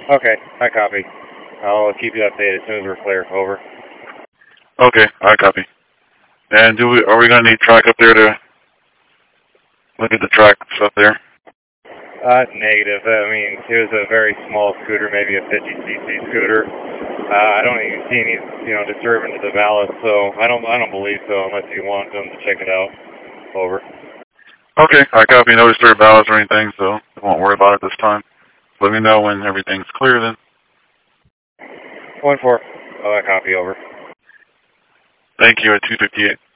Okay, I copy. I'll keep you updated as soon as we're clear. Over. Okay, I copy. And are we gonna need track up there to look at the track stuff there? Negative. I mean, it was a very small scooter, maybe a 50cc scooter. I don't even see any, disturbance to the ballast, so I don't believe so unless you want them to check it out. Over. Okay, I copy. No disturbed ballast or anything, so I won't worry about it this time. Let me know when everything's clear then. 1-4. Oh, I copy. Over. Thank you at 258.